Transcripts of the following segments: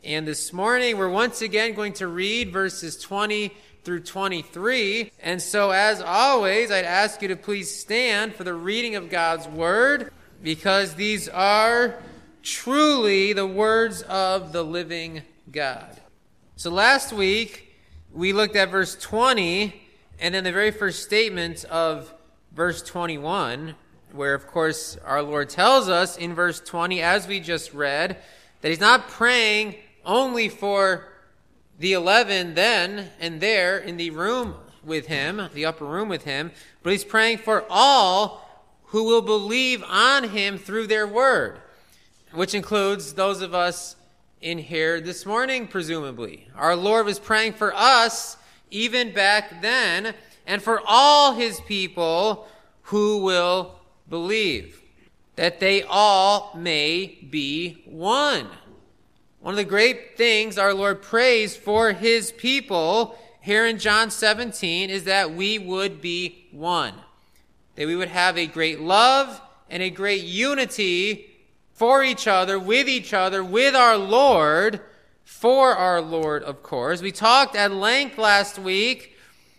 And this morning, we're once again going to read verses 20 through 23. And so, as always, I'd ask you to please stand for the reading of God's Word, because these are truly the words of the living God. So last week, we looked at verse 20, and then the very first statement of verse 21, where, of course, our Lord tells us in verse 20, as we just read, that he's not praying only for the 11 then and there in the room with him, the upper room with him, but he's praying for all who will believe on him through their word, which includes those of us in here this morning, presumably. Our Lord was praying for us even back then, and for all his people who will believe, that they all may be one. One of the great things our Lord prays for his people here in John 17 is that we would be one, that we would have a great love and a great unity for each other, with our Lord, for our Lord, of course. We talked at length last week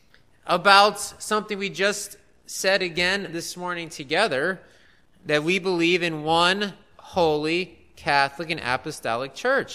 about something we just said again this morning together, that we believe in one holy Catholic and Apostolic Church.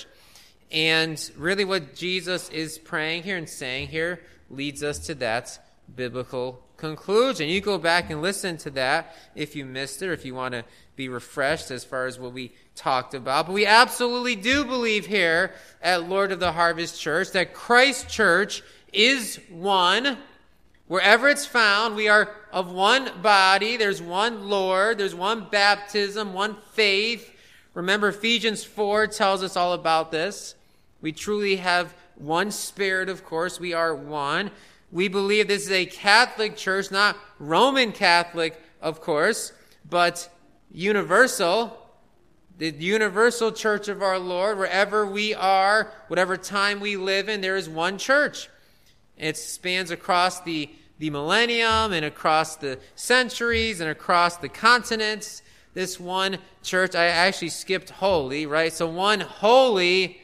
And really what Jesus is praying here and saying here leads us to that biblical conclusion. You go back and listen to that if you missed it, or if you want to be refreshed as far as what we talked about. But we absolutely do believe here at Lord of the Harvest Church that Christ Church is one. Wherever it's found, we are of one body. There's one Lord. There's one baptism, one faith. Remember, Ephesians 4 tells us all about this. We truly have one Spirit, of course. We are one. We believe this is a Catholic church, not Roman Catholic, of course, but universal. The universal church of our Lord. Wherever we are, whatever time we live in, there is one church. It spans across the millennium and across the centuries and across the continents. This one church, I actually skipped holy, right? So one holy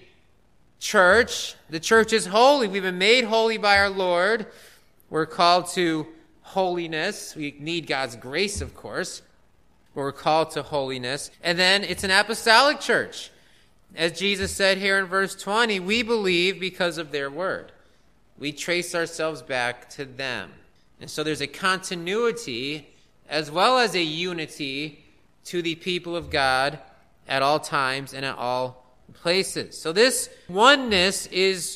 church. The church is holy. We've been made holy by our Lord. We're called to holiness. We need God's grace, of course, but we're called to holiness. And then it's an apostolic church. As Jesus said here in verse 20, we believe because of their word. We trace ourselves back to them. And so there's a continuity as well as a unity to the people of God at all times and at all places. So this oneness is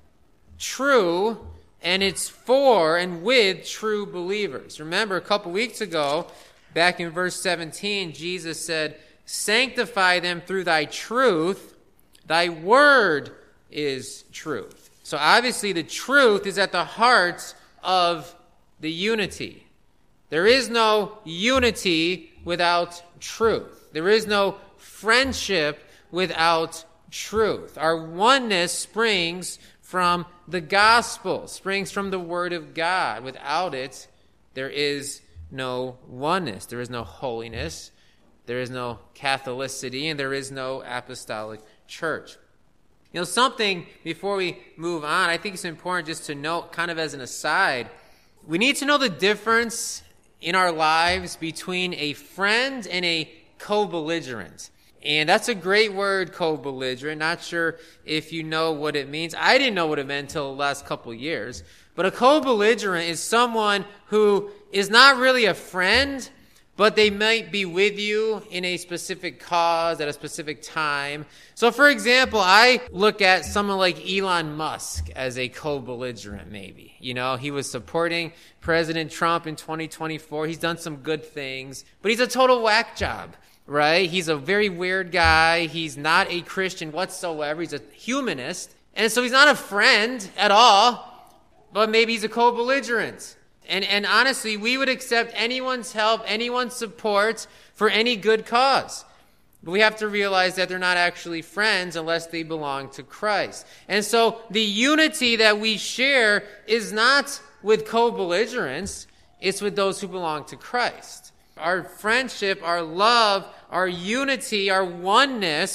true, and it's for and with true believers. Remember, a couple weeks ago, back in verse 17, Jesus said, "Sanctify them through thy truth. Thy word is truth." So obviously the truth is at the heart of the unity. There is no unity without truth. There is no friendship without truth. Our oneness springs from the gospel, springs from the word of God. Without it, there is no oneness. There is no holiness. There is no Catholicity, and there is no apostolic church. You know, something before we move on, I think it's important just to note, kind of as an aside, we need to know the difference in our lives between a friend and a co-belligerent. And that's a great word, co-belligerent. Not sure if you know what it means. I didn't know what it meant until the last couple of years. But a co-belligerent is someone who is not really a friend, but they might be with you in a specific cause at a specific time. So, for example, I look at someone like Elon Musk as a co-belligerent, maybe. You know, he was supporting President Trump in 2024. He's done some good things, but he's a total whack job, right? He's a very weird guy. He's not a Christian whatsoever. He's a humanist. And so he's not a friend at all, but maybe he's a co-belligerent. And honestly, we would accept anyone's help, anyone's support for any good cause. But we have to realize that they're not actually friends unless they belong to Christ. And so the unity that we share is not with co-belligerents, it's with those who belong to Christ. Our friendship, our love, our unity, our oneness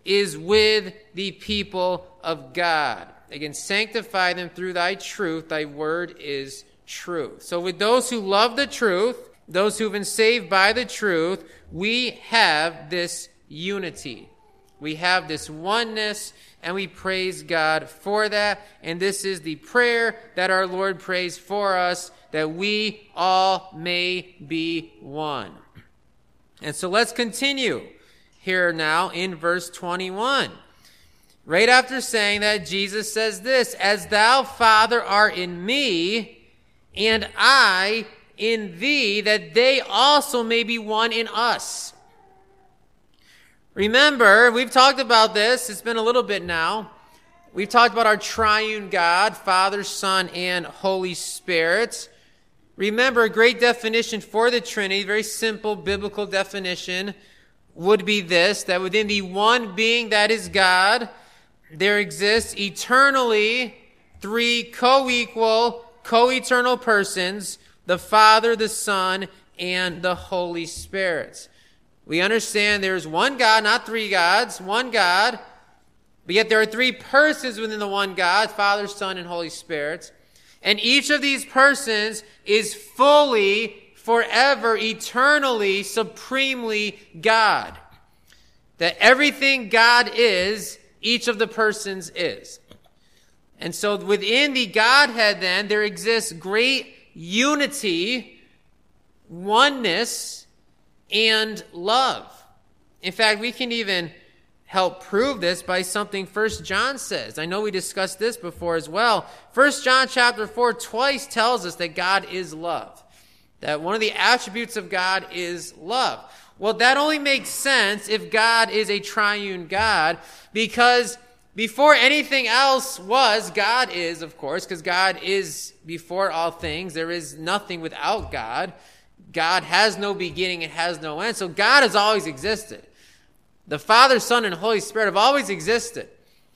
is with the people of God. Again, sanctify them through thy truth. Thy word is truth. So with those who love the truth, those who've been saved by the truth, we have this unity. We have this oneness, and we praise God for that. And this is the prayer that our Lord prays for us, that we all may be one. And so let's continue here now in verse 21. Right after saying that, Jesus says this, as thou, Father, art in me, and I in thee, that they also may be one in us. Remember, we've talked about this. It's been a little bit now. We've talked about our triune God, Father, Son, and Holy Spirit. Remember, a great definition for the Trinity, very simple biblical definition, would be this, that within the one being that is God, there exists eternally three co-equal, co-eternal persons, the Father, the Son, and the Holy Spirit. We understand there's one God, not three gods, one God, but yet there are three persons within the one God, Father, Son, and Holy Spirit. And each of these persons is fully, forever, eternally, supremely God. That everything God is, each of the persons is. And so within the Godhead then, there exists great unity, oneness, and love. In fact, we can even help prove this by something 1 John says. I know we discussed this before as well. 1 John chapter 4 twice tells us that God is love. That one of the attributes of God is love. Well, that only makes sense if God is a triune God, because before anything else was, God is, of course, because God is before all things. There is nothing without God. God has no beginning and has no end. So God has always existed. The Father, Son, and Holy Spirit have always existed.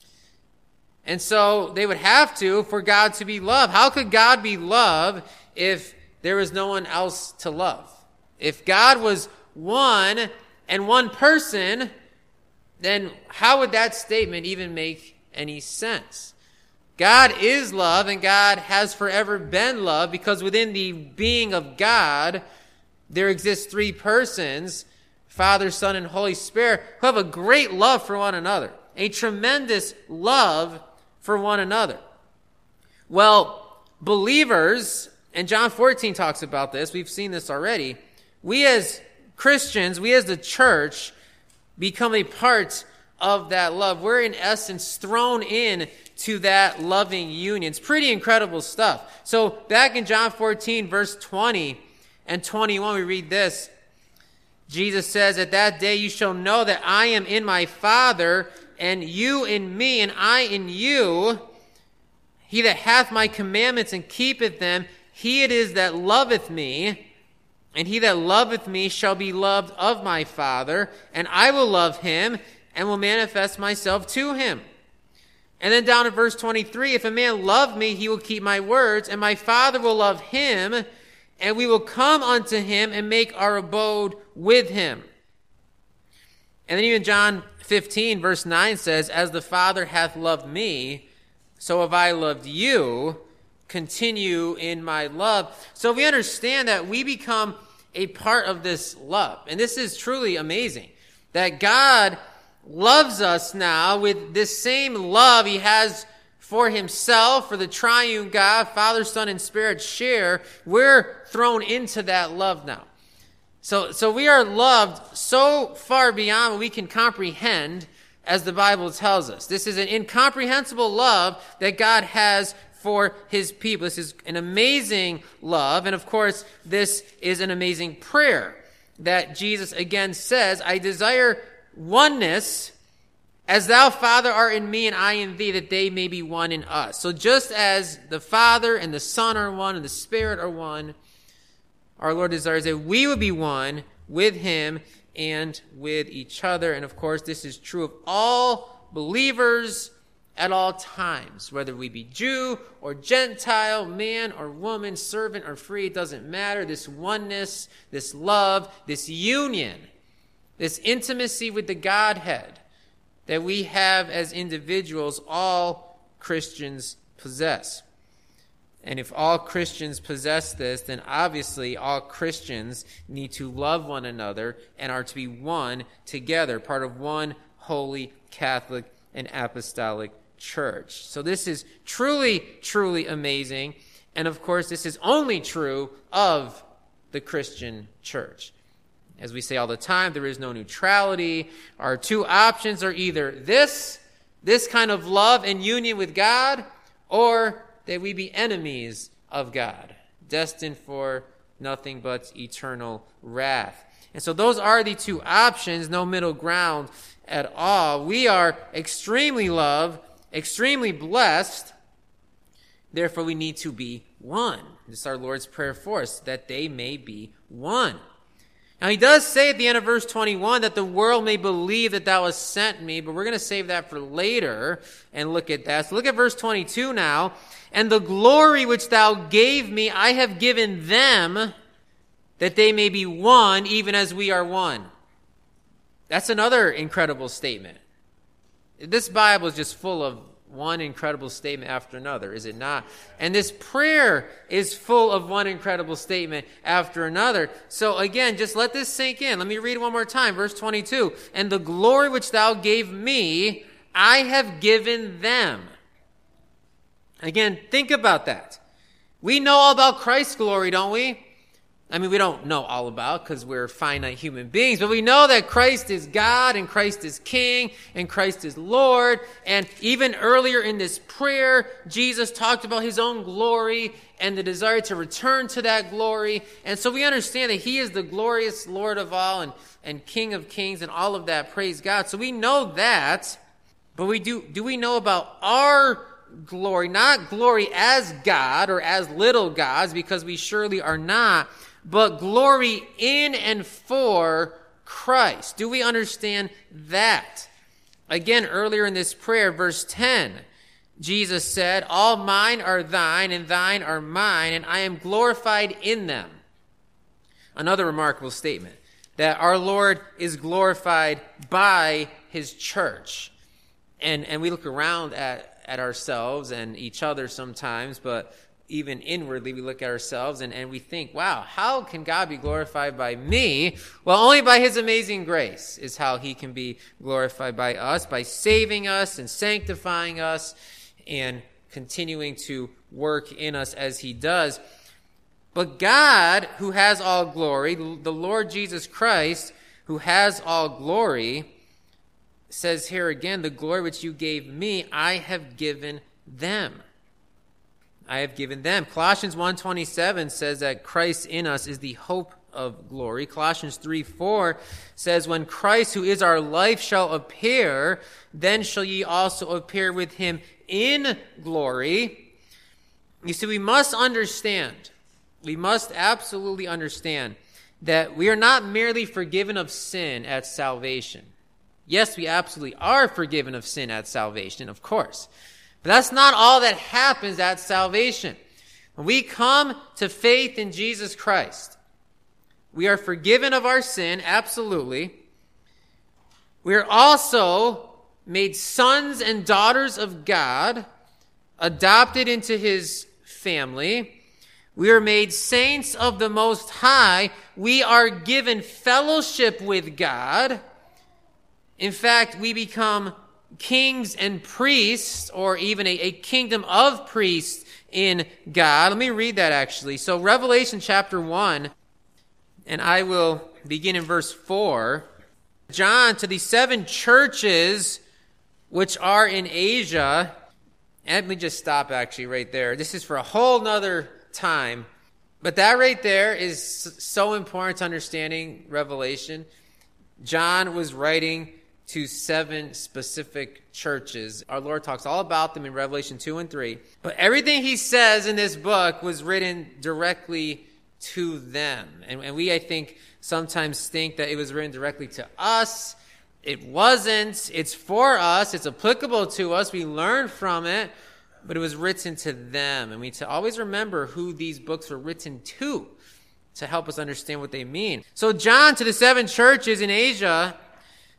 And so they would have to for God to be love. How could God be love if there was no one else to love? If God was one and one person, then how would that statement even make any sense? God is love, and God has forever been love, because within the being of God, there exists three persons, Father, Son, and Holy Spirit, who have a great love for one another, a tremendous love for one another. Well, believers, and John 14 talks about this, we've seen this already, we as Christians, we as the church, become a part of that love. We're in essence thrown in to that loving union. It's pretty incredible stuff. So back in John 14, verse 20 and 21, we read this. Jesus says, at that day you shall know that I am in my Father, and you in me, and I in you. He that hath my commandments and keepeth them, he it is that loveth me. And he that loveth me shall be loved of my Father, and I will love him, and will manifest myself to him. And then down in verse 23, if a man love me, he will keep my words, and my Father will love him, and we will come unto him and make our abode with him. And then even John 15, verse 9 says, as the Father hath loved me, so have I loved you. Continue in my love. So we understand that we become a part of this love. And this is truly amazing. That God loves us now with this same love he has for himself, for the triune God, Father, Son, and Spirit share. We're thrown into that love now. So we are loved so far beyond what we can comprehend, as the Bible tells us. This is an incomprehensible love that God has for his people. This is an amazing love. And of course, this is an amazing prayer that Jesus again says, I desire oneness, as thou, Father, art in me and I in thee, that they may be one in us. So just as the Father and the Son are one and the Spirit are one, our Lord desires that we would be one with him and with each other. And of course, this is true of all believers at all times, whether we be Jew or Gentile, man or woman, servant or free, it doesn't matter. This oneness, this love, this union, this intimacy with the Godhead that we have as individuals, all Christians possess. And if all Christians possess this, then obviously all Christians need to love one another and are to be one together, part of one holy Catholic and apostolic church. So this is truly, truly amazing. And of course, this is only true of the Christian church. As we say all the time, there is no neutrality. Our two options are either this kind of love and union with God, or that we be enemies of God, destined for nothing but eternal wrath. And so those are the two options, no middle ground at all. We are extremely loved, extremely blessed. Therefore, we need to be one. This is our Lord's prayer for us, that they may be one. Now, he does say at the end of verse 21 that the world may believe that thou hast sent me, but we're going to save that for later and look at that. So look at verse 22 now. And the glory which thou gave me, I have given them, that they may be one, even as we are one. That's another incredible statement. This Bible is just full of one incredible statement after another, is it not? And this prayer is full of one incredible statement after another. So again, just let this sink in. Let me read it one more time. Verse 22. And the glory which thou gave me, I have given them. Again, think about that. We know all about Christ's glory, don't we? I mean, we don't know all about because we're finite human beings, but we know that Christ is God and Christ is King and Christ is Lord. And even earlier in this prayer, Jesus talked about his own glory and the desire to return to that glory. And so we understand that he is the glorious Lord of all and King of kings and all of that. Praise God. So we know that, but do we know about our glory? Not glory as God or as little gods, because we surely are not, but glory in and for Christ. Do we understand that? Again, earlier in this prayer, verse 10, Jesus said, all mine are thine, and thine are mine, and I am glorified in them. Another remarkable statement, that our Lord is glorified by his church. And we look around at ourselves and each other sometimes, but even inwardly, we look at ourselves and we think, wow, how can God be glorified by me? Well, only by his amazing grace is how he can be glorified by us, by saving us and sanctifying us and continuing to work in us as he does. But God, who has all glory, the Lord Jesus Christ, who has all glory, says here again, the glory which you gave me, I have given them. I have given them. Colossians 1:27 says that Christ in us is the hope of glory. Colossians 3:4 says, when Christ, who is our life, shall appear, then shall ye also appear with him in glory. You see, we must absolutely understand that we are not merely forgiven of sin at salvation. Yes, we absolutely are forgiven of sin at salvation, of course. But that's not all that happens at salvation. When we come to faith in Jesus Christ, we are forgiven of our sin, absolutely. We are also made sons and daughters of God, adopted into his family. We are made saints of the Most High. We are given fellowship with God. In fact, we become kings and priests, or even a kingdom of priests in God. Let me read that actually. So Revelation chapter 1, and I will begin in verse 4. John, to the 7 churches which are in Asia, and let me just stop actually right there. This is for a whole nother time. But that right there is so important to understanding Revelation. John was writing to 7 specific churches. Our Lord talks all about them in Revelation 2 and 3. But everything he says in this book was written directly to them. And we, I think, sometimes think that it was written directly to us. It wasn't. It's for us. It's applicable to us. We learn from it. But it was written to them. And we need to always remember who these books were written to help us understand what they mean. So John, to the 7 churches in Asia,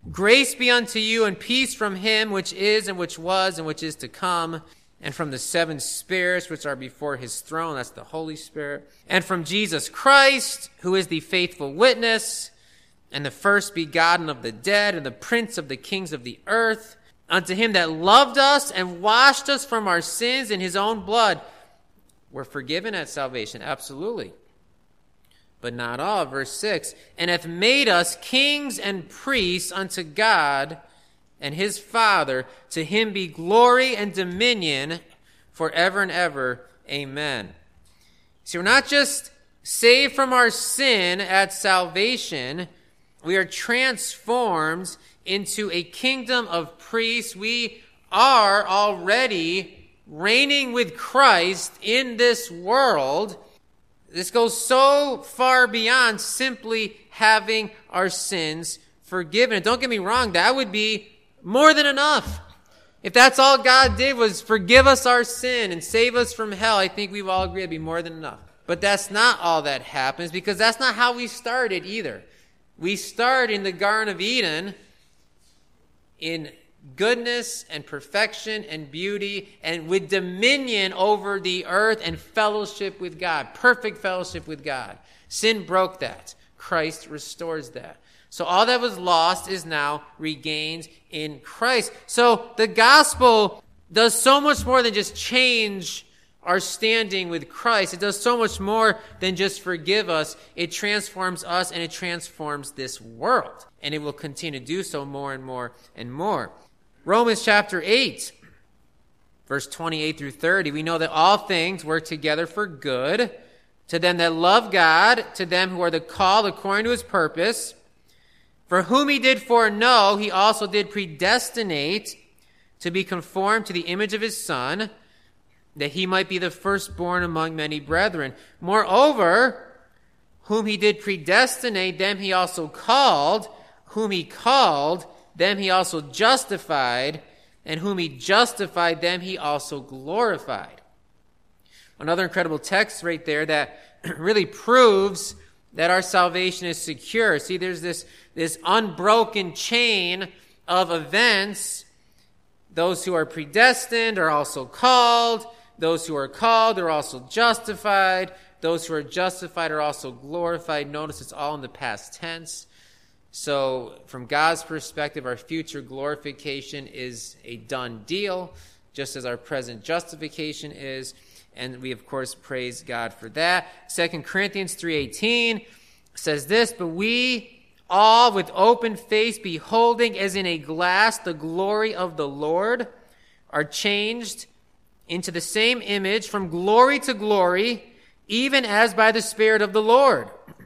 Grace be unto you and peace from him which is and which was and which is to come, and from the 7 spirits which are before his throne, that's the Holy Spirit, and from Jesus Christ, who is the faithful witness, and the first begotten of the dead, and the prince of the kings of the earth, unto him that loved us and washed us from our sins in his own blood. We're forgiven at salvation, absolutely. But not all. Verse 6, and hath made us kings and priests unto God and his Father. To him be glory and dominion forever and ever. Amen. See, we're not just saved from our sin at salvation. We are transformed into a kingdom of priests. We are already reigning with Christ in this world. This goes so far beyond simply having our sins forgiven. And don't get me wrong, that would be more than enough. If that's all God did was forgive us our sin and save us from hell, I think we've all agreed it'd be more than enough. But that's not all that happens, because that's not how we started either. We start in the Garden of Eden in goodness and perfection and beauty and with dominion over the earth and fellowship with God, perfect fellowship with God. Sin broke that. Christ restores that. So all that was lost is now regained in Christ. So the gospel does so much more than just change our standing with Christ. It does so much more than just forgive us. It transforms us and it transforms this world. And it will continue to do so more and more and more. Romans chapter 8, verse 28 through 30, we know that all things work together for good to them that love God, to them who are the called according to his purpose. For whom he did foreknow, he also did predestinate to be conformed to the image of his Son, that he might be the firstborn among many brethren. Moreover, whom he did predestinate, them he also called. Whom he called, them he also justified. And whom he justified, them he also glorified. Another incredible text right there that really proves that our salvation is secure. See, there's this unbroken chain of events. Those who are predestined are also called. Those who are called are also justified. Those who are justified are also glorified. Notice it's all in the past tense. So from God's perspective, our future glorification is a done deal, just as our present justification is. And we, of course, praise God for that. 2 Corinthians 3:18 says this, but we all with open face beholding as in a glass the glory of the Lord are changed into the same image from glory to glory, even as by the Spirit of the Lord.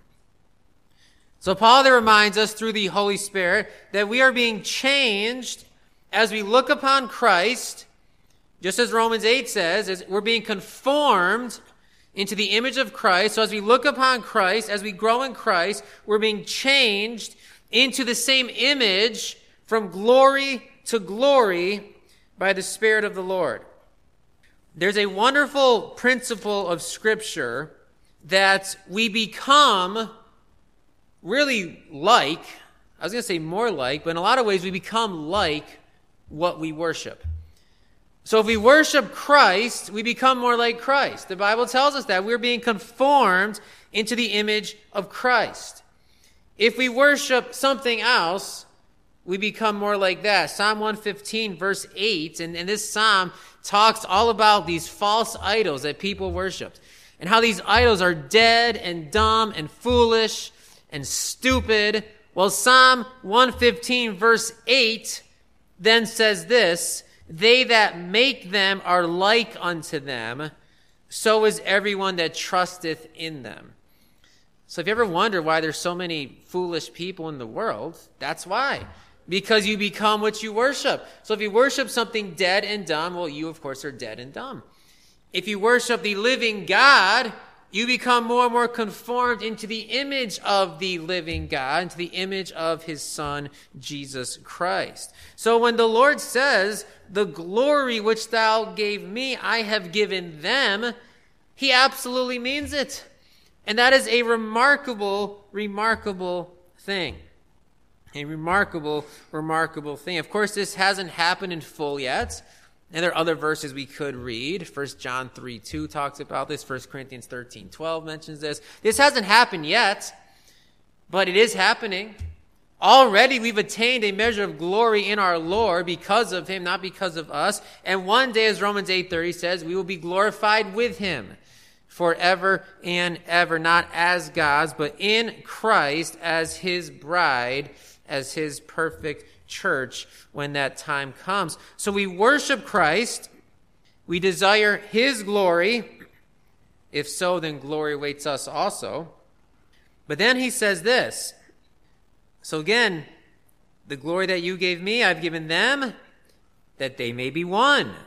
So Paul there reminds us through the Holy Spirit that we are being changed as we look upon Christ. Just as Romans 8 says, as we're being conformed into the image of Christ. So as we look upon Christ, as we grow in Christ, we're being changed into the same image from glory to glory by the Spirit of the Lord. There's a wonderful principle of Scripture that we become really like, I was going to say more like, but in a lot of ways we become like what we worship. So if we worship Christ, we become more like Christ. The Bible tells us that we're being conformed into the image of Christ. If we worship something else, we become more like that. Psalm 115, verse 8, and this psalm talks all about these false idols that people worshiped, and how these idols are dead and dumb and foolish and stupid. Well, Psalm 115, verse 8, then says this, they that make them are like unto them, so is everyone that trusteth in them. So if you ever wonder why there's so many foolish people in the world, that's why. Because you become what you worship. So if you worship something dead and dumb, well, you, of course, are dead and dumb. If you worship the living God, you become more and more conformed into the image of the living God, into the image of his Son, Jesus Christ. So when the Lord says, the glory which thou gave me, I have given them, he absolutely means it. And that is a remarkable, remarkable thing. A remarkable, remarkable thing. Of course, this hasn't happened in full yet. And there are other verses we could read. 1 John 3:2 talks about this. 1 Corinthians 13:12 mentions this. This hasn't happened yet, but it is happening. Already we've attained a measure of glory in our Lord because of him, not because of us. And one day, as Romans 8:30 says, we will be glorified with him forever and ever, not as gods, but in Christ as his bride, as his perfect church when that time comes. So we worship Christ. We desire his glory. If so, then glory awaits us also. But then he says this. So again, the glory that you gave me, I've given them, that they may be one,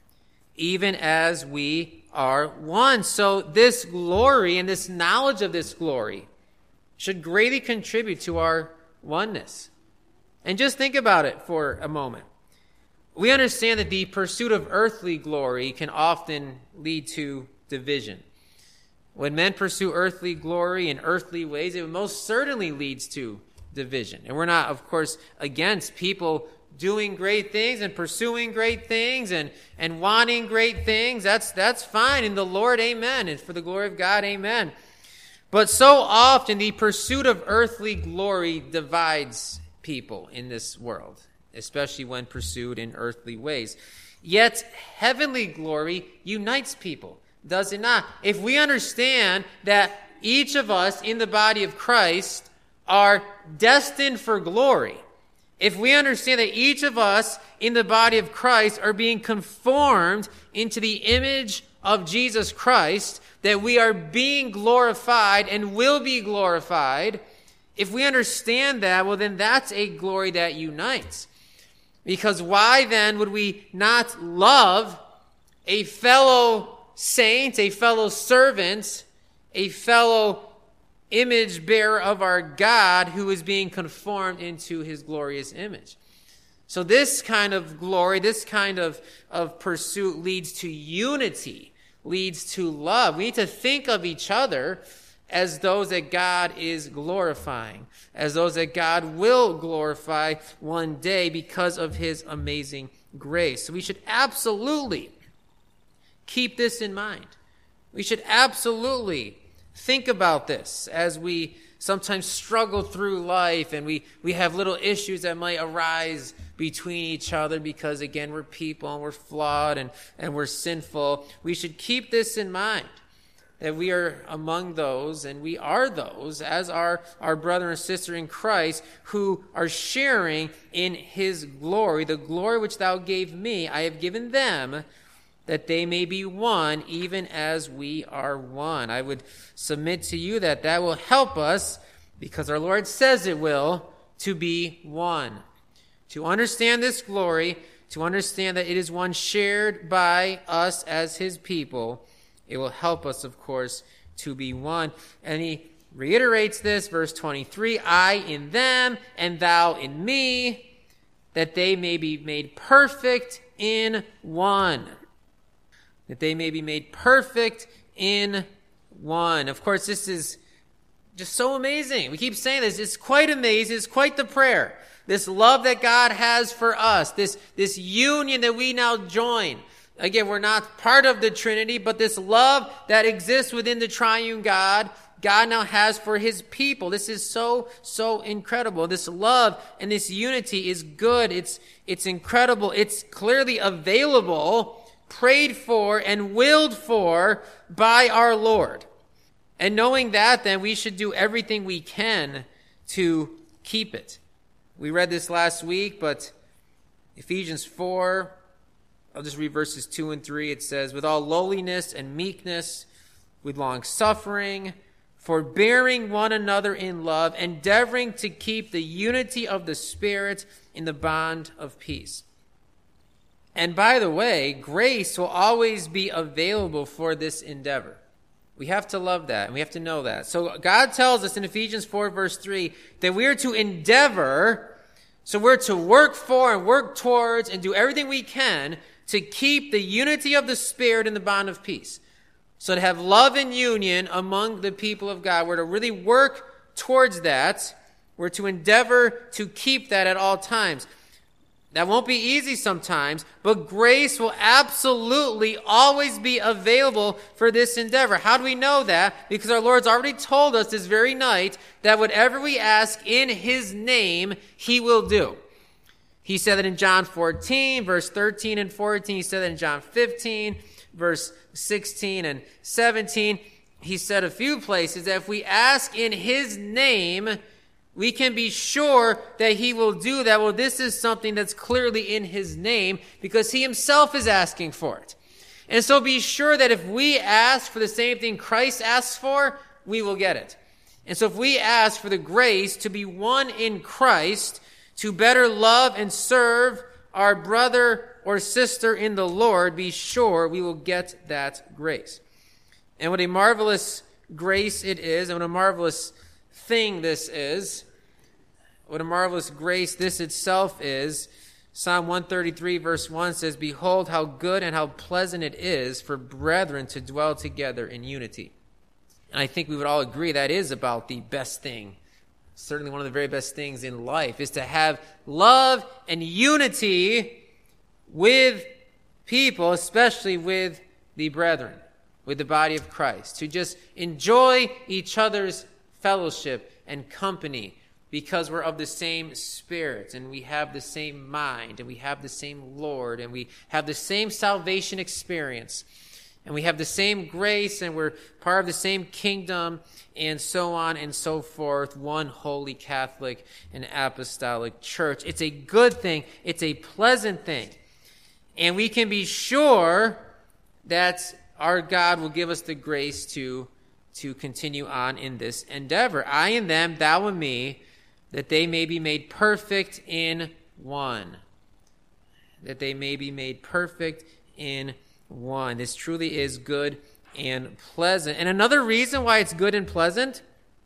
even as we are one. So this glory and this knowledge of this glory should greatly contribute to our oneness. And just think about it for a moment. We understand that the pursuit of earthly glory can often lead to division. When men pursue earthly glory in earthly ways, it most certainly leads to division. And we're not, of course, against people doing great things and pursuing great things and wanting great things. That's fine in the Lord, amen. And for the glory of God, amen. But so often the pursuit of earthly glory divides people in this world, especially when pursued in earthly ways. Yet heavenly glory unites people, does it not? If we understand that each of us in the body of Christ are destined for glory, if we understand that each of us in the body of Christ are being conformed into the image of Jesus Christ, that we are being glorified and will be glorified, if we understand that, well, then that's a glory that unites. Because why then would we not love a fellow saint, a fellow servant, a fellow image bearer of our God who is being conformed into his glorious image? So this kind of glory, this kind of pursuit leads to unity, leads to love. We need to think of each other as those that God is glorifying, as those that God will glorify one day because of his amazing grace. So we should absolutely keep this in mind. We should absolutely think about this as we sometimes struggle through life and we have little issues that might arise between each other because, again, we're people and we're flawed and we're sinful. We should keep this in mind, that we are among those, and we are those, as our brother and sister in Christ, who are sharing in his glory. The glory which thou gave me, I have given them, that they may be one, even as we are one. I would submit to you that that will help us, because our Lord says it will, to be one. To understand this glory, to understand that it is one shared by us as his people, it will help us, of course, to be one. And he reiterates this, verse 23, I in them and thou in me, that they may be made perfect in one. That they may be made perfect in one. Of course, this is just so amazing. We keep saying this. It's quite amazing. It's quite the prayer. This love that God has for us, this union that we now join. Again, we're not part of the Trinity, but this love that exists within the triune God, God now has for his people. This is so, so incredible. This love and this unity is good. It's incredible. It's clearly available, prayed for, and willed for by our Lord. And knowing that, then we should do everything we can to keep it. We read this last week, but Ephesians 4, I'll just read verses 2 and 3. It says, with all lowliness and meekness, with long suffering, forbearing one another in love, endeavoring to keep the unity of the Spirit in the bond of peace. And by the way, grace will always be available for this endeavor. We have to love that, and we have to know that. So God tells us in Ephesians 4, verse 3, that we are to endeavor, so we're to work for and work towards and do everything we can to keep the unity of the Spirit in the bond of peace. So to have love and union among the people of God, we're to really work towards that We're to endeavor to keep that at all times. That won't be easy sometimes, but grace will absolutely always be available for this endeavor. How do we know that? Because our Lord's already told us this very night that whatever we ask in his name, he will do. He said that in John 14, verse 13 and 14. He said that in John 15, verse 16 and 17. He said a few places that if we ask in his name, we can be sure that he will do that. Well, this is something that's clearly in his name because he himself is asking for it. And so be sure that if we ask for the same thing Christ asks for, we will get it. And so if we ask for the grace to be one in Christ, to better love and serve our brother or sister in the Lord, be sure we will get that grace. And what a marvelous grace it is, and what a marvelous thing this is, what a marvelous grace this itself is. Psalm 133 verse 1 says, "Behold how good and how pleasant it is for brethren to dwell together in unity." And I think we would all agree that is about the best thing. Certainly one of the very best things in life is to have love and unity with people, especially with the brethren, with the body of Christ. To just enjoy each other's fellowship and company because we're of the same spirit and we have the same mind and we have the same Lord and we have the same salvation experience and we have the same grace and we're part of the same kingdom and so on and so forth, one holy Catholic and apostolic church. It's a good thing. It's a pleasant thing. And we can be sure that our God will give us the grace to continue on in this endeavor. I and them, thou and me, that they may be made perfect in one. That they may be made perfect in one. This truly is good and pleasant. And another reason why it's good and pleasant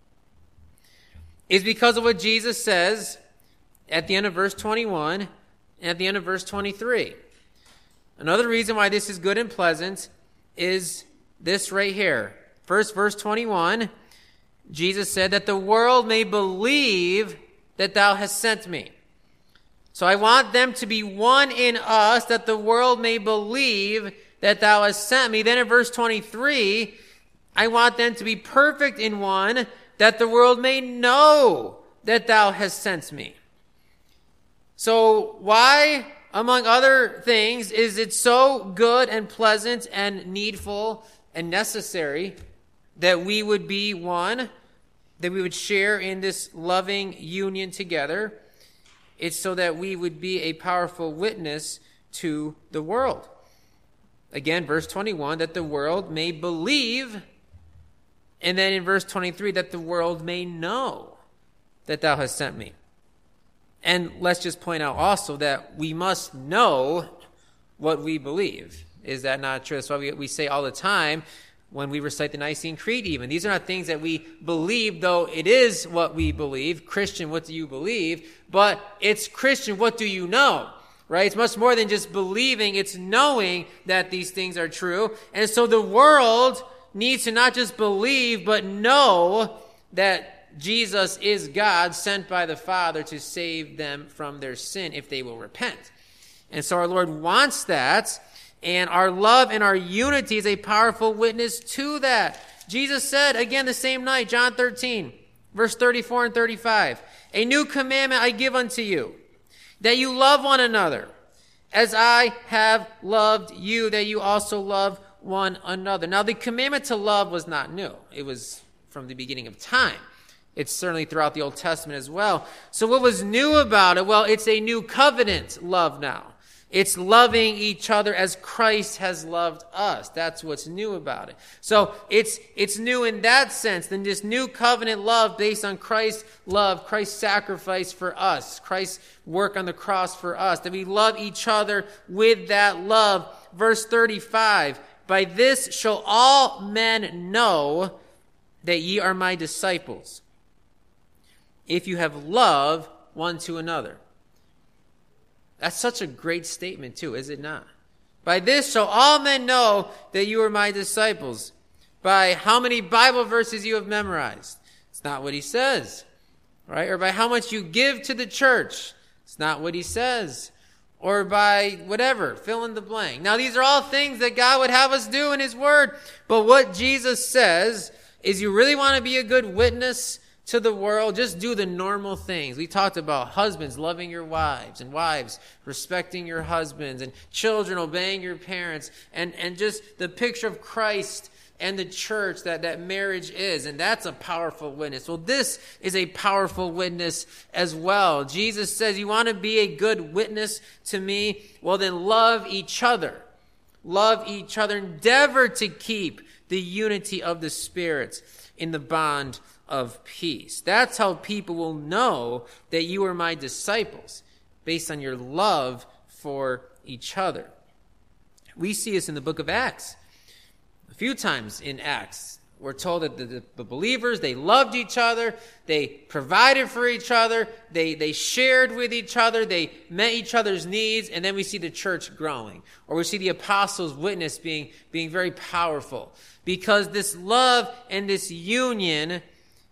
is because of what Jesus says at the end of verse 21 and at the end of verse 23. Another reason why this is good and pleasant is this right here. First, verse 21, Jesus said that the world may believe that thou hast sent me. So I want them to be one in us, that the world may believe that thou hast sent me. Then in verse 23, I want them to be perfect in one, that the world may know that thou hast sent me. So why, among other things, is it so good and pleasant and needful and necessary that we would be one, that we would share in this loving union together? It's so that we would be a powerful witness to the world. Again, verse 21, that the world may believe. And then in verse 23, that the world may know that thou hast sent me. And let's just point out also that we must know what we believe. Is that not true? That's why we say all the time when we recite the Nicene Creed even. These are not things that we believe, though it is what we believe. Christian, what do you believe? But it's Christian, what do you know? Right? It's much more than just believing. It's knowing that these things are true. And so the world needs to not just believe, but know that Jesus is God sent by the Father to save them from their sin if they will repent. And so our Lord wants that. And our love and our unity is a powerful witness to that. Jesus said, again the same night, John 13, verse 34 and 35, "A new commandment I give unto you, that you love one another, as I have loved you, that you also love one another." Now the commandment to love was not new. It was from the beginning of time. It's certainly throughout the Old Testament as well. So what was new about it? Well, it's a new covenant love now. It's loving each other as Christ has loved us. That's what's new about it. So it's new in that sense, than this new covenant love based on Christ's love, Christ's sacrifice for us, Christ's work on the cross for us, that we love each other with that love. Verse 35, "By this shall all men know that ye are my disciples, if you have love one to another." That's such a great statement too, is it not? "By this shall all men know that you are my disciples." By how many Bible verses you have memorized? It's not what he says. right? Or by how much you give to the church. It's not what he says. Or by whatever, fill in the blank. Now, these are all things that God would have us do in his word. But what Jesus says is, you really want to be a good witness to the world, just do the normal things. We talked about husbands loving your wives, and wives respecting your husbands, and children obeying your parents, and just the picture of Christ and the church that marriage is. And that's a powerful witness. Well, this is a powerful witness as well. Jesus says, you want to be a good witness to me? Well, then love each other. Love each other. Endeavor to keep the unity of the Spirit in the bond of peace. That's how people will know that you are my disciples, based on your love for each other. We see this in the book of Acts. A few times in Acts, we're told that the believers, they loved each other, they provided for each other, they shared with each other, they met each other's needs, and then we see the church growing. Or we see the apostles' witness being very powerful. Because this love and this union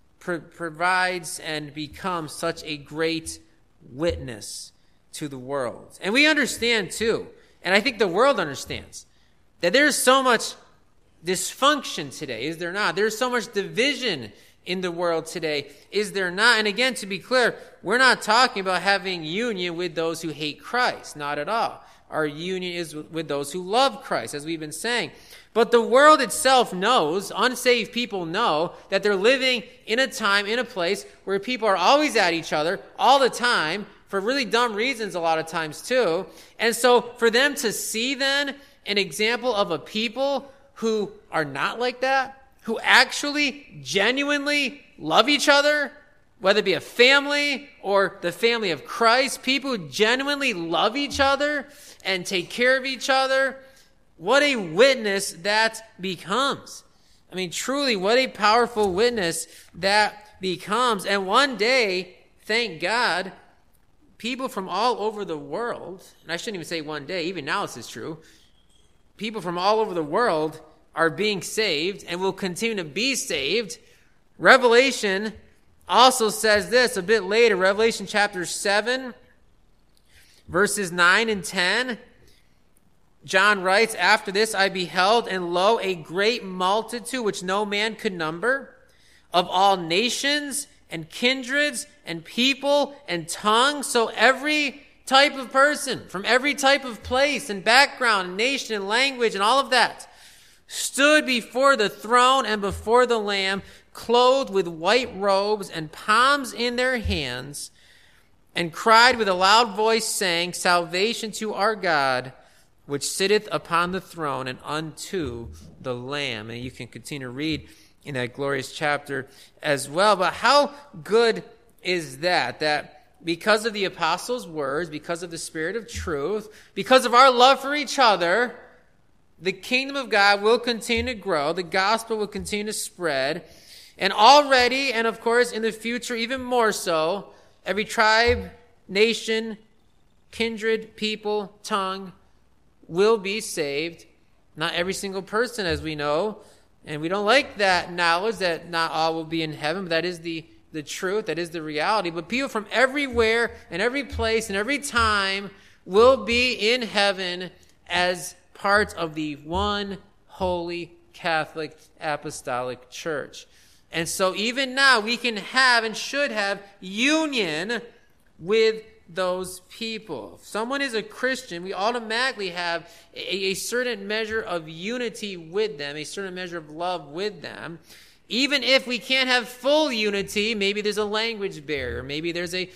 provides and becomes such a great witness to the world. And we understand too, and I think the world understands, that there's so much dysfunction today, is there not? There's so much division in the world today, is there not? And again, to be clear, we're not talking about having union with those who hate Christ, not at all. Our union is with those who love Christ, as we've been saying. But the world itself knows, unsaved people know, that they're living in a time, in a place where people are always at each other all the time, for really dumb reasons a lot of times too. And so for them to see then an example of a people who are not like that, who actually genuinely love each other, whether it be a family or the family of Christ, people who genuinely love each other and take care of each other, what a witness that becomes. I mean, truly, what a powerful witness that becomes. And one day, thank God, people from all over the world, and I shouldn't even say one day, even now this is true, people from all over the world are being saved and will continue to be saved. Revelation also says this a bit later, Revelation chapter 7, verses 9 and 10. John writes, after this I beheld, and lo, a great multitude which no man could number, of all nations and kindreds and people and tongues. So every type of person, from every type of place and background and nation and language and all of that, stood before the throne and before the Lamb, clothed with white robes and palms in their hands, and cried with a loud voice, saying, salvation to our God, which sitteth upon the throne, and unto the Lamb. And you can continue to read in that glorious chapter as well. But how good is that? That because of the apostles' words, because of the Spirit of truth, because of our love for each other, the kingdom of God will continue to grow. The gospel will continue to spread. And already, and of course in the future even more so, every tribe, nation, kindred, people, tongue will be saved. Not every single person, as we know. And we don't like that knowledge that not all will be in heaven, but that is the truth, that is the reality. But people from everywhere and every place and every time will be in heaven as part of the one holy Catholic Apostolic Church. And so even now we can have and should have union with those people. If someone is a Christian, we automatically have a certain measure of unity with them, a certain measure of love with them. Even if we can't have full unity, maybe there's a language barrier, maybe there's a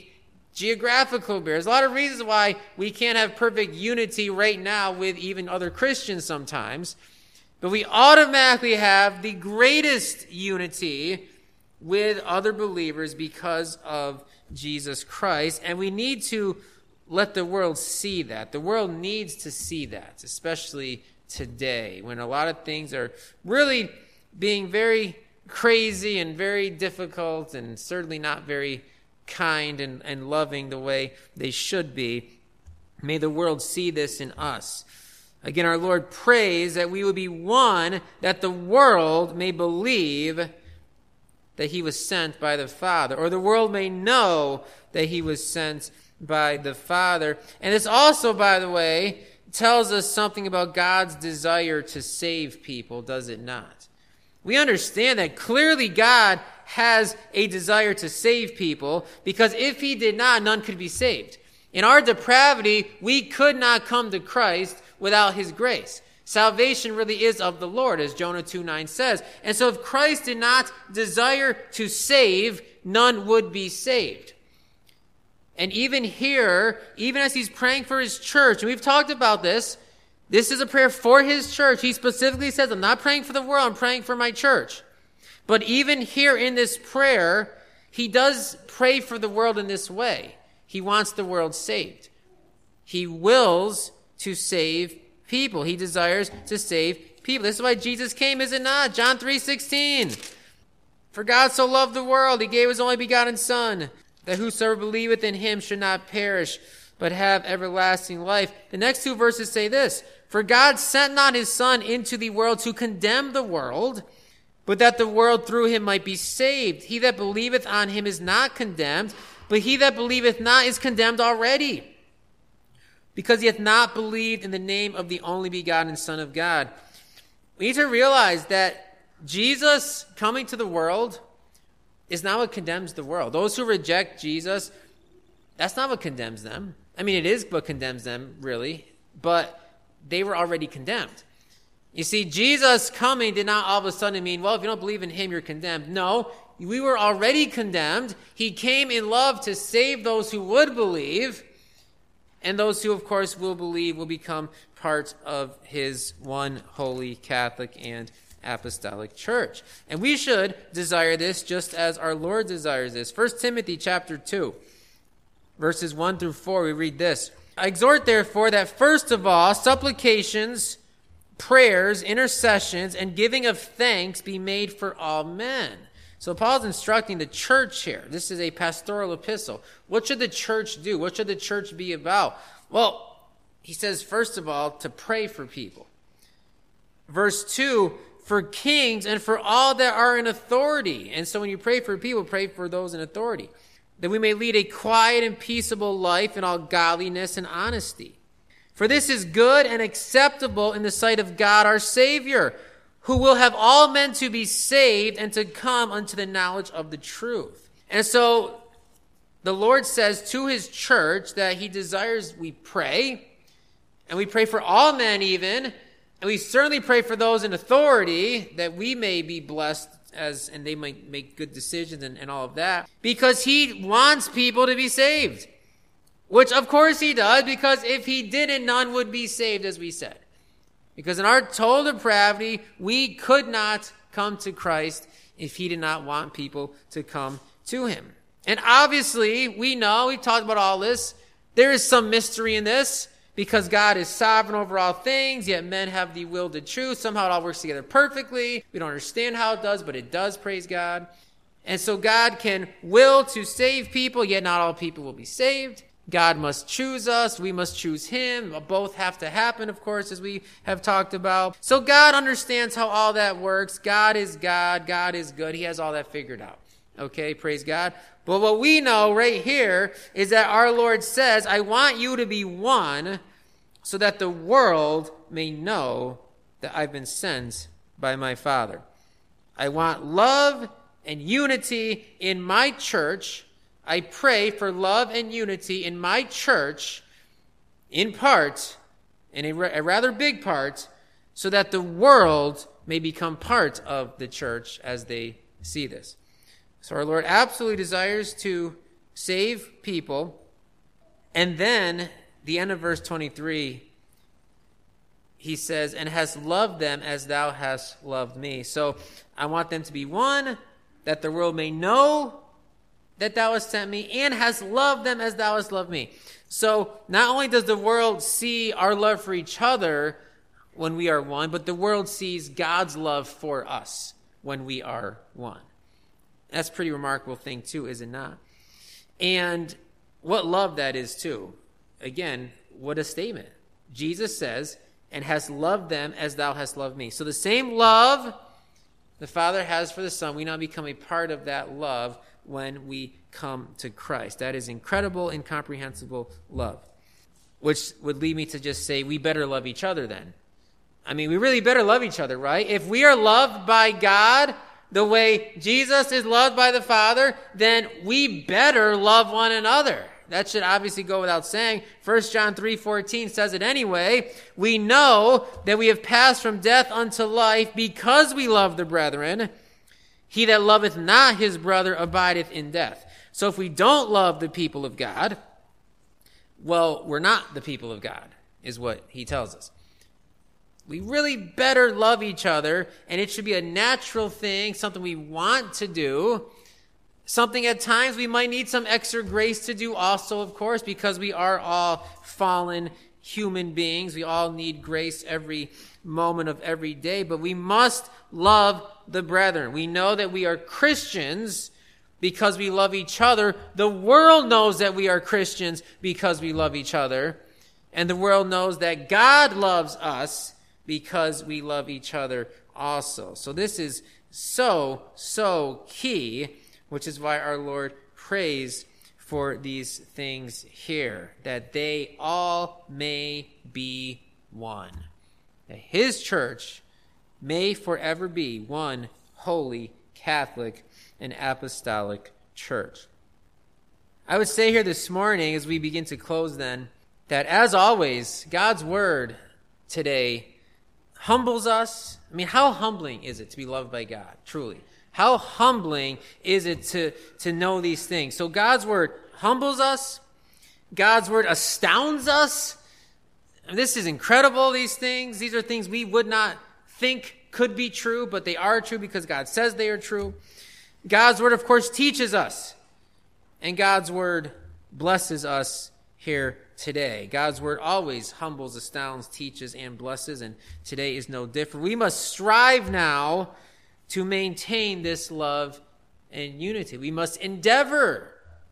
geographical barrier. There's a lot of reasons why we can't have perfect unity right now with even other Christians sometimes. But we automatically have the greatest unity with other believers because of Jesus Christ. And we need to let the world see that. The world needs to see that, especially today when a lot of things are really being very crazy and very difficult and certainly not very kind and loving the way they should be. May the world see this in us. Again, our Lord prays that we would be one, that the world may believe that he was sent by the Father, or the world may know that he was sent by the Father. And this also, by the way, tells us something about God's desire to save people, does it not? We understand that clearly God has a desire to save people, because if he did not, none could be saved. In our depravity, we could not come to Christ without his grace. Salvation really is of the Lord, as Jonah 2:9 says. And so if Christ did not desire to save, none would be saved. And even here, even as he's praying for his church, and we've talked about this is a prayer for his church. He specifically says, I'm not praying for the world, I'm praying for my church. But even here in this prayer, he does pray for the world in this way. He wants the world saved. He wills to save people. He desires to save people. This is why Jesus came, is it not? John 3:16. For God so loved the world, he gave his only begotten Son, that whosoever believeth in him should not perish, but have everlasting life. The next two verses say this: For God sent not his Son into the world to condemn the world, but that the world through him might be saved. He that believeth on him is not condemned, but he that believeth not is condemned already, because he hath not believed in the name of the only begotten Son of God. We need to realize that Jesus coming to the world is not what condemns the world. Those who reject Jesus, that's not what condemns them. I mean, it is what condemns them, really, but they were already condemned. You see, Jesus coming did not all of a sudden mean, well, if you don't believe in him, you're condemned. No, we were already condemned. He came in love to save those who would believe, and those who, of course, will believe will become part of his one holy Catholic and apostolic church. And we should desire this just as our Lord desires this. 1 Timothy chapter 2, verses 1 through 4, we read this: I exhort, therefore, that first of all, supplications, prayers, intercessions, and giving of thanks be made for all men. So Paul's instructing the church here. This is a pastoral epistle. What should the church do? What should the church be about? Well, he says, first of all, to pray for people. Verse 2, for kings and for all that are in authority. And so when you pray for people, pray for those in authority, that we may lead a quiet and peaceable life in all godliness and honesty. For this is good and acceptable in the sight of God our Savior, who will have all men to be saved and to come unto the knowledge of the truth. And so the Lord says to his church that he desires we pray, and we pray for all men even, and we certainly pray for those in authority, that we may be blessed and they might make good decisions and all of that, because he wants people to be saved. Which, of course, he does, because if he didn't, none would be saved, as we said. Because in our total depravity, we could not come to Christ if he did not want people to come to him. And obviously, we know, we've talked about all this, there is some mystery in this, because God is sovereign over all things, yet men have the will to choose. Somehow it all works together perfectly. We don't understand how it does, but it does, praise God. And so God can will to save people, yet not all people will be saved. God must choose us. We must choose him. Both have to happen, of course, as we have talked about. So God understands how all that works. God is God. God is good. He has all that figured out. Okay, praise God. But what we know right here is that our Lord says, I want you to be one so that the world may know that I've been sent by my Father. I want love and unity in my church. I pray for love and unity in my church, in part, in a rather big part, so that the world may become part of the church as they see this. So our Lord absolutely desires to save people. And then, the end of verse 23, he says, and has loved them as thou hast loved me. So I want them to be one, that the world may know that thou hast sent me, and hast loved them as thou hast loved me. So not only does the world see our love for each other when we are one, but the world sees God's love for us when we are one. That's a pretty remarkable thing too, is it not? And what love that is too. Again, what a statement. Jesus says, and hast loved them as thou hast loved me. So the same love the Father has for the Son, we now become a part of that love when we come to Christ. That is incredible, incomprehensible love. Which would lead me to just say, we better love each other then. I mean, we really better love each other, right? If we are loved by God the way Jesus is loved by the Father, then we better love one another. That should obviously go without saying. 1 John 3:14 says it anyway. We know that we have passed from death unto life because we love the brethren. He that loveth not his brother abideth in death. So if we don't love the people of God, well, we're not the people of God, is what he tells us. We really better love each other, and it should be a natural thing, something we want to do, something at times we might need some extra grace to do also, of course, because we are all fallen human beings. We all need grace every moment of every day, but we must love the brethren. We know that we are Christians because we love each other. The world knows that we are Christians because we love each other, and the world knows that God loves us because we love each other also. So this is so key, which is why our Lord prays for these things here, that they all may be one. That his church may forever be one holy, Catholic, and apostolic church. I would say here this morning, as we begin to close then, that as always, God's word today humbles us. I mean, how humbling is it to be loved by God, truly? How humbling is it to know these things? So God's word humbles us. God's word astounds us. And this is incredible, these things. These are things we would not think could be true, but they are true because God says they are true. God's word, of course, teaches us. And God's word blesses us here today. God's word always humbles, astounds, teaches, and blesses, and today is no different. We must strive now to maintain this love and unity. We must endeavor,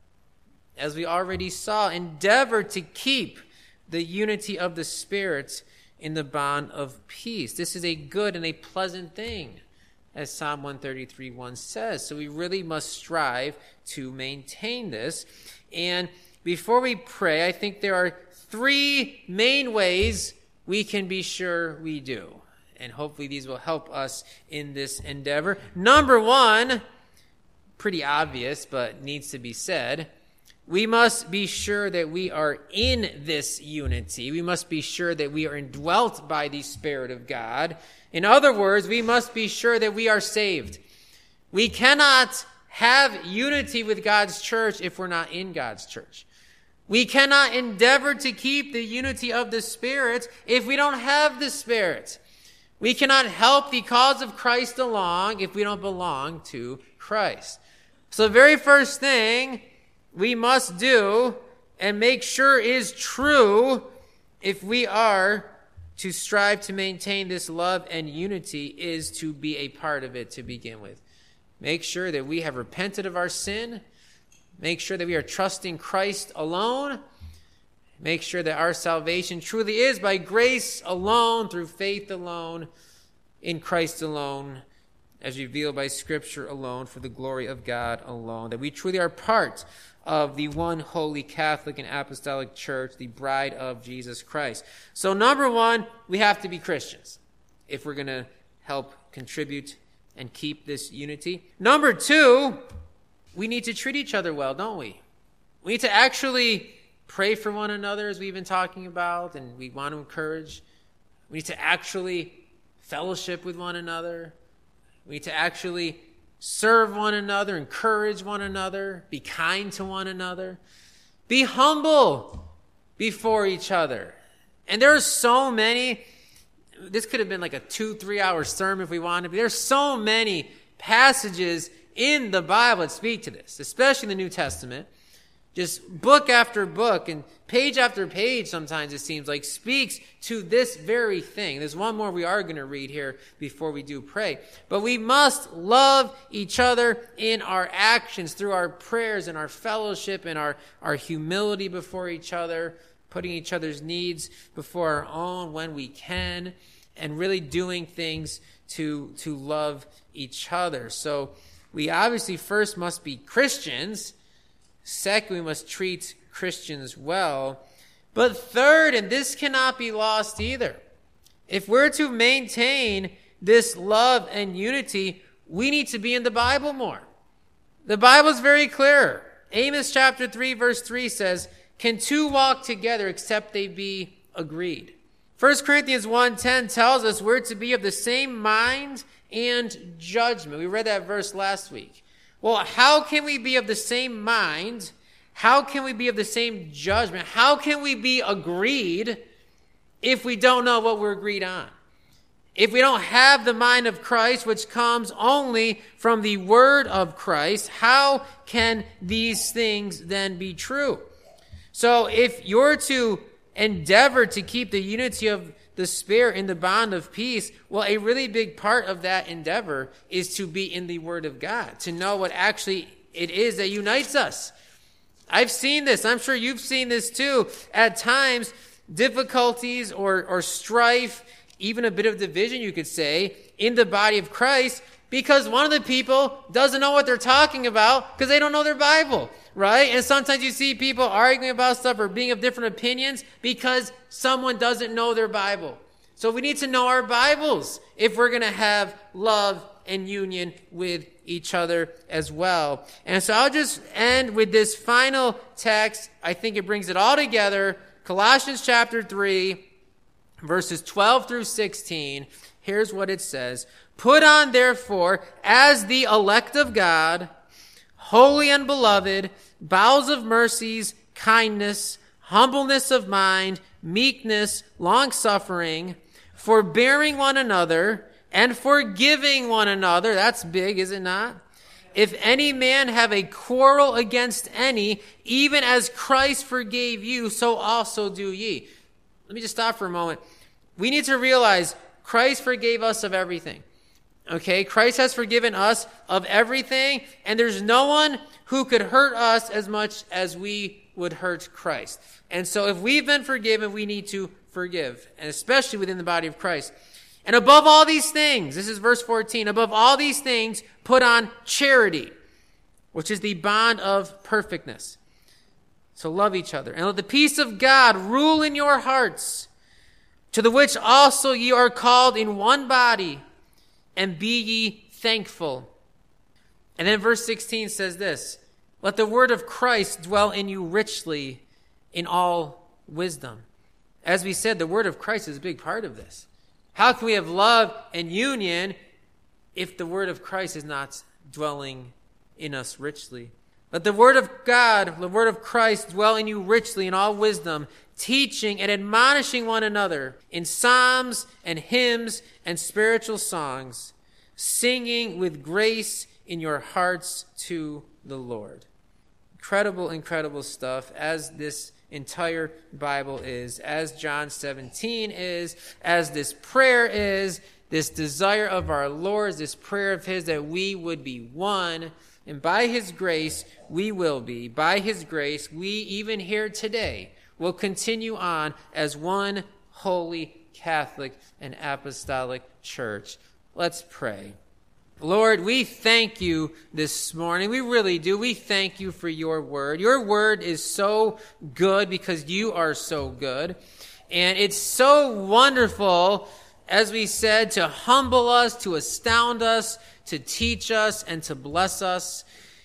as we already saw, endeavor to keep the unity of the Spirit in the bond of peace. This is a good and a pleasant thing, as Psalm 133:1 says. So we really must strive to maintain this. And before we pray, I think there are three main ways we can be sure we do. And hopefully these will help us in this endeavor. Number one, pretty obvious, but needs to be said. We must be sure that we are in this unity. We must be sure that we are indwelt by the Spirit of God. In other words, we must be sure that we are saved. We cannot have unity with God's church if we're not in God's church. We cannot endeavor to keep the unity of the Spirit if we don't have the Spirit. We cannot help the cause of Christ along if we don't belong to Christ. So the very first thing we must do and make sure is true if we are to strive to maintain this love and unity is to be a part of it to begin with. Make sure that we have repented of our sin. Make sure that we are trusting Christ alone. Make sure that our salvation truly is by grace alone, through faith alone, in Christ alone, as revealed by Scripture alone, for the glory of God alone. That we truly are part of the one holy Catholic and Apostolic Church, the bride of Jesus Christ. So number one, we have to be Christians if we're going to help contribute and keep this unity. Number two, we need to treat each other well, don't we? We need to actually pray for one another, as we've been talking about, and we want to encourage. We need to actually fellowship with one another. We need to actually serve one another, encourage one another, be kind to one another, be humble before each other. And there are so many, this could have been like a 2-3 hour sermon if we wanted, but there's so many passages in the Bible that speak to this, especially in the New Testament. Just book after book and page after page, sometimes it seems like, speaks to this very thing. There's one more we are going to read here before we do pray. But we must love each other in our actions, through our prayers and our fellowship and our humility before each other, putting each other's needs before our own when we can, and really doing things to love each other. So we obviously first must be Christians. Second, we must treat Christians well. But third, and this cannot be lost either, if we're to maintain this love and unity, we need to be in the Bible more. The Bible is very clear. Amos chapter 3 verse 3 says, "Can two walk together except they be agreed?" 1 Corinthians 1:10 tells us we're to be of the same mind and judgment. We read that verse last week. Well, how can we be of the same mind? How can we be of the same judgment? How can we be agreed if we don't know what we're agreed on? If we don't have the mind of Christ, which comes only from the word of Christ, how can these things then be true? So if you're to endeavor to keep the unity of the Spirit in the bond of peace, well, a really big part of that endeavor is to be in the Word of God, to know what actually it is that unites us. I've seen this. I'm sure you've seen this too. At times, difficulties or strife, even a bit of division, you could say, in the body of Christ, because one of the people doesn't know what they're talking about because they don't know their Bible, right? And sometimes you see people arguing about stuff or being of different opinions because someone doesn't know their Bible. So we need to know our Bibles if we're going to have love and union with each other as well. And so I'll just end with this final text. I think it brings it all together. Colossians chapter 3, verses 12 through 16. Here's what it says. "Put on, therefore, as the elect of God, holy and beloved, bowels of mercies, kindness, humbleness of mind, meekness, long-suffering, forbearing one another, and forgiving one another." That's big, is it not? "If any man have a quarrel against any, even as Christ forgave you, so also do ye." Let me just stop for a moment. We need to realize Christ forgave us of everything. Okay, Christ has forgiven us of everything, and there's no one who could hurt us as much as we would hurt Christ. And so if we've been forgiven, we need to forgive, and especially within the body of Christ. "And above all these things," this is verse 14, "above all these things, put on charity, which is the bond of perfectness." So love each other. "And let the peace of God rule in your hearts, to the which also ye are called in one body, and be ye thankful." And then verse 16 says this, "Let the word of Christ dwell in you richly in all wisdom." As we said, the word of Christ is a big part of this. How can we have love and union if the word of Christ is not dwelling in us richly? "Let the word of God, the word of Christ, dwell in you richly in all wisdom, teaching and admonishing one another in psalms and hymns and spiritual songs, singing with grace in your hearts to the Lord." Incredible, incredible stuff, as this entire Bible is, as John 17 is, as this prayer is, this desire of our Lord, this prayer of his that we would be one. And by his grace, we will be. By his grace, we, even here today, will continue on as one holy Catholic and apostolic church. Let's pray. Lord, we thank you this morning. We really do. We thank you for your word. Your word is so good because you are so good. And it's so wonderful, as we said, to humble us, to astound us, to teach us, and to bless us.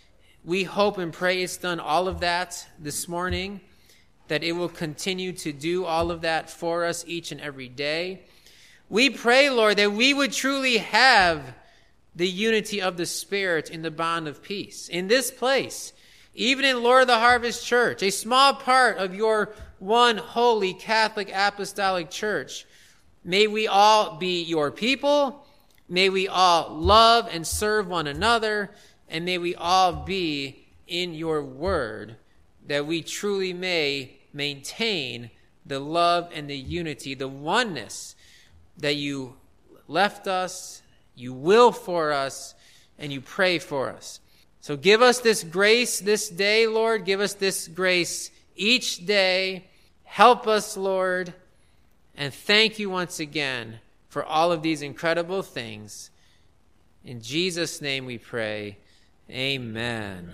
We hope and pray it's done all of that this morning, that it will continue to do all of that for us each and every day. We pray, Lord, that we would truly have the unity of the Spirit in the bond of peace. In this place, even in Lord of the Harvest Church, a small part of your one holy Catholic apostolic church, may we all be your people, may we all love and serve one another, and may we all be in your word, that we truly may maintain the love and the unity, the oneness that you left us, you will for us, and you pray for us. So give us this grace this day, Lord. Give us this grace each day. Help us, Lord. And thank you once again for all of these incredible things. In Jesus' name we pray. Amen.